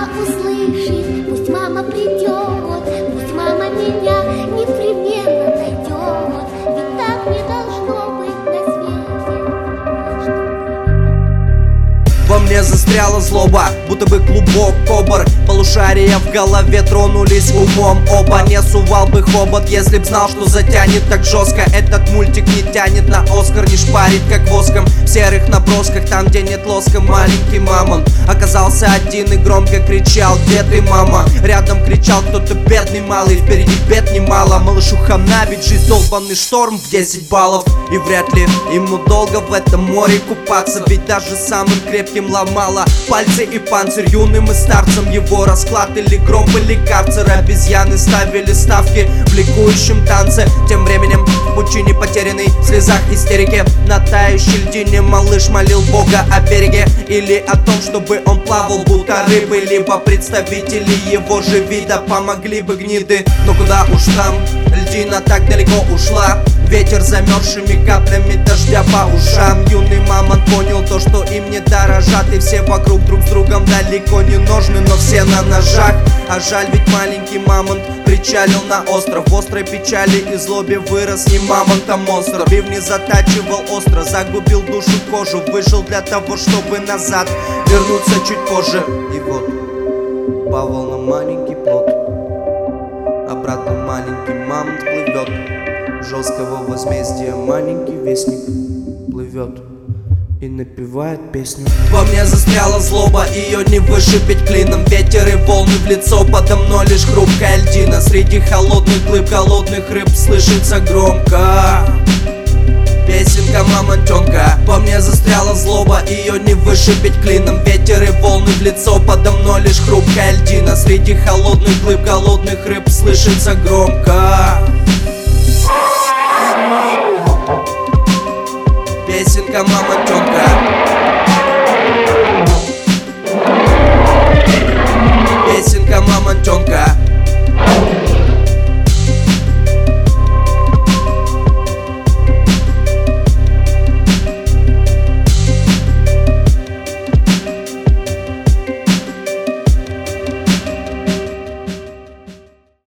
мама услышит, пусть мама придет, пусть мама меня непременно найдет. Ведь так не должно быть на свете. Во мне застряла злоба, будто бы клубок кобр. Полушария в голове тронулись умом оба. Не сувал бы хобот, если б знал, что затянет так жестко. Этот мультик не тянет на Оскар, не шпарит как воском. В серых набросках, там где нет лоска, маленький мамон оказался один и громко кричал: где ты, мама? Рядом кричал кто-то бедный малый, впереди бед немало. Малышу хана, ведь жизнь долбанный шторм в 10 баллов. И вряд ли ему долго в этом море купаться, ведь даже самым крепким ломало пальцы и панцирь. Юным и старцем его расклад или гроб, или карцер. Обезьяны ставили ставки в ликующем танце. Тем временем в пучине потерянный, в слезах истерики, на тающей льдине малыш молил Бога о береге, или о том, чтобы он плавал будто рыбы, либо представители его же вида помогли бы гниды. Но куда уж там, льдина так далеко ушла, ветер замерзшими каплями дождя по ушам. Юный мамонт понял то, что им не дорожат, и все вокруг друг с другом далеко не нужны, но все на ножах. А жаль, ведь маленький мамонт причалил на остров. В острой печали и злобе вырос не мамонт, а монстр. Бивни затачивал остро, загубил душу кожу, выжил для того, чтобы назад вернуться чуть позже. И вот упал на маленький плод, обратно маленький мамонт плывет. Жесткого возмездия маленький вестник плывет и напевает песню. Во мне застряла злоба, ее не вышибить клином. Ветер и волны в лицо, подо мной лишь хрупкая льдина. Среди холодных глыб голодных рыб слышится громко песенка мамонтенка. Во мне застряла злоба, ее не вышибить клином. Ветер и волны в лицо, подо мной лишь хрупкая льдина. Среди холодных глыб голодных рыб слышится громко песенка мамонтенка.